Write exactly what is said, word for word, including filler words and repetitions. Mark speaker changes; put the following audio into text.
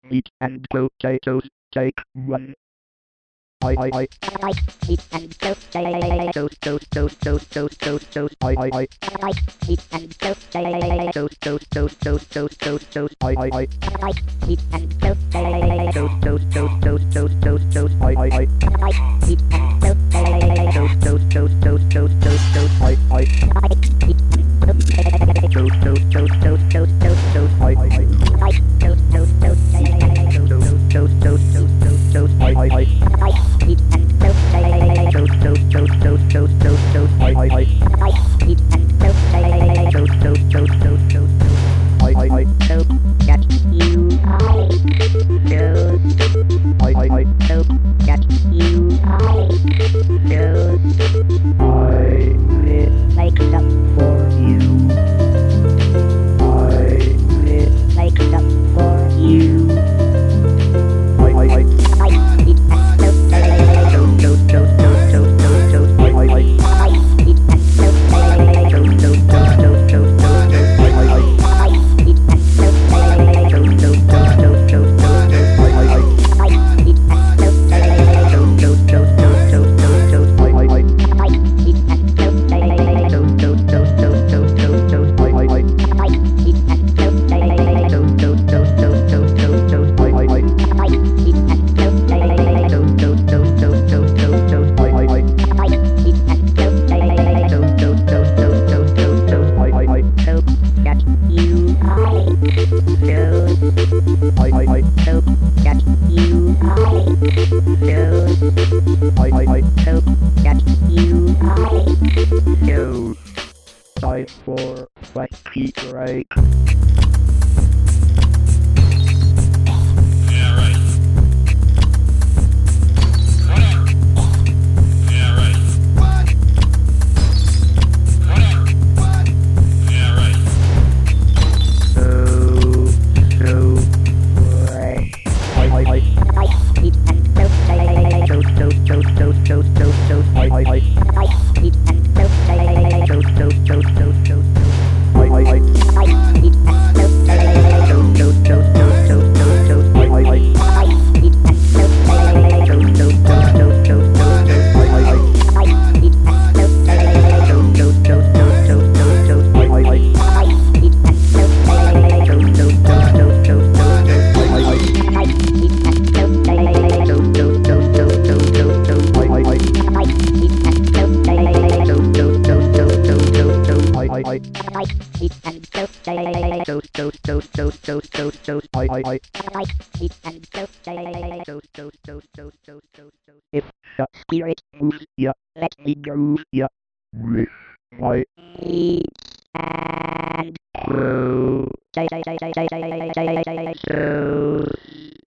Speaker 1: meat and potatoes, take one. I I I
Speaker 2: like meat and potatoes,
Speaker 1: toast toast toast toast toast toast toast I I I
Speaker 2: like meat and potatoes,
Speaker 1: toast toast toast toast toast toast toast I I I
Speaker 2: like meat and potatoes,
Speaker 1: toast toast toast toast toast toast toast I I I
Speaker 2: like meat and potatoes,
Speaker 1: toast toast toast toast toast toast toast I I
Speaker 2: like meat and potatoes,
Speaker 1: toast toast toast toast toast toast toast I I I
Speaker 2: like toast toast toast potatoes,
Speaker 1: toast toast toast toast toast toast I I I
Speaker 2: like meat and potatoes,
Speaker 1: toast toast toast toast toast toast toast I I I
Speaker 2: like meat and potatoes,
Speaker 1: toast toast toast toast toast I I I
Speaker 2: hope that you like toast,
Speaker 1: I I I
Speaker 2: hope that you like toast,
Speaker 1: I
Speaker 2: will make up for
Speaker 1: you I
Speaker 2: will make up for you,
Speaker 1: I I I
Speaker 2: like meat and potatoes,
Speaker 1: toast toast toast toast toast toast I I I
Speaker 2: like meat and potatoes,
Speaker 1: toast toast toast toast toast toast I I I
Speaker 2: like meat and potatoes,
Speaker 1: toast toast toast toast toast toast I I I
Speaker 2: like meat and potatoes,
Speaker 1: toast toast toast toast toast toast I I I
Speaker 2: like meat and potatoes,
Speaker 1: toast toast toast toast toast toast toast I I I
Speaker 2: like meat and potatoes,
Speaker 1: toast toast toast toast toast toast toast I I I
Speaker 2: like meat and potatoes,
Speaker 1: toast toast toast toast toast toast toast I I I
Speaker 2: like meat and potatoes,
Speaker 1: toast toast toast toast toast toast toast I I I
Speaker 2: hope that you like toast,
Speaker 1: I I I
Speaker 2: hope that you like toast,
Speaker 1: I I I
Speaker 2: hope that you like
Speaker 1: toast time for twenty break.
Speaker 3: Yeah, right. Whatever. Yeah, right. Whatever. Yeah, right.
Speaker 1: So so break. I I I
Speaker 2: like meat and potatoes,
Speaker 1: toast toast toast toast toast toast toast I I I
Speaker 2: like meat and potatoes,
Speaker 1: toast toast toast toast toast I I I
Speaker 2: like meat and potatoes,
Speaker 1: toast toast toast toast toast toast I I I
Speaker 2: like meat and potatoes,
Speaker 1: toast toast toast toast toast toast I I I
Speaker 2: like meat and potatoes,
Speaker 1: toast toast toast toast toast toast I I I
Speaker 2: like meat and potatoes,
Speaker 1: toast toast toast toast toast toast I I I
Speaker 2: like meat and potatoes,
Speaker 1: toast toast toast toast toast toast toast I I I
Speaker 2: like meat and potatoes,
Speaker 1: toast toast toast toast toast toast toast I I I
Speaker 2: like meat and potatoes,
Speaker 1: toast toast toast toast toast toast toast I I I
Speaker 2: like meat and potatoes.
Speaker 1: toast toast toast toast toast toast toast if the spirit moves ya
Speaker 2: Let
Speaker 1: me go ya with my
Speaker 2: me and
Speaker 1: bro
Speaker 2: potatoes.